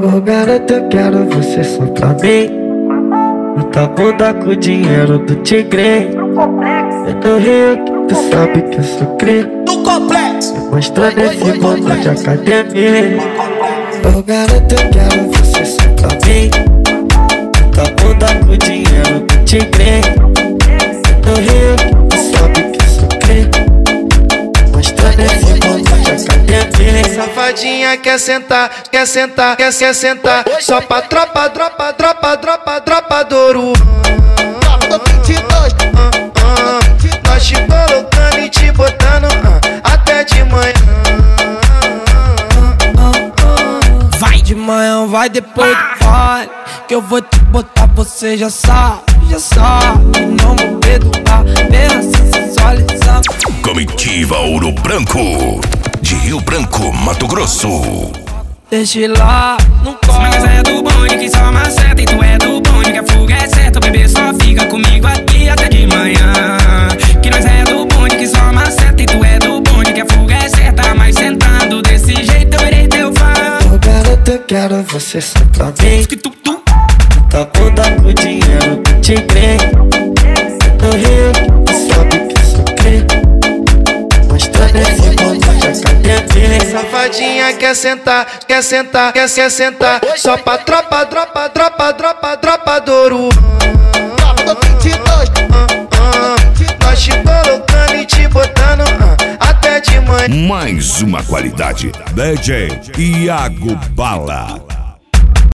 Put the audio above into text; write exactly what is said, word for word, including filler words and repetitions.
Ô garota, eu quero você só pra mim. Muita bunda com o dinheiro do tigre. Eu tô Rio, que tu sabe que eu sou cri. Do complexo, mostrando esse mundo de academia. Ô garota, eu quero você só pra mim. Muita bunda com o dinheiro do tigre. Eu tô Rio, que tu sabe que eu sou cri. Mostrando esse mundo de academia. safadinha quer sentar, quer sentar, quer, quer sentar. Só pra tropa, dropa, dropa, dropa, dropa Douro. Nós te colocando e te botando até de manhã. Vai de manhã, vai depois do pai, que eu vou te botar, você já sabe, já sabe. Não vou perdoar, bem assim sensualizando. Comitiva Ouro Branco, de Rio Branco, Mato Grosso. Deixa ir lá, não corre. Mas é do bonde que só maceta, e tu é do bonde que a fuga é certa. O bebê só fica comigo aqui até de manhã. Que nós é do bonde que só maceta, e tu é do bonde que a fuga é certa. Mas sentando desse jeito eu irei teu fã. Ô garota, eu quero você só pra mim. Que tu, tu. Tá bunda com o dinheiro do tigre. No Rio, tu sabe que eu sou cri. Mostrando esse mundo de academia. Safadinha quer sentar, quer sentar, quer, quer sentar. Só pra tropa, dropa, dropa, dropa, dropa Douro. Nós te colocando e te botando até de manhã. Mais uma qualidade, D J Iago Bala.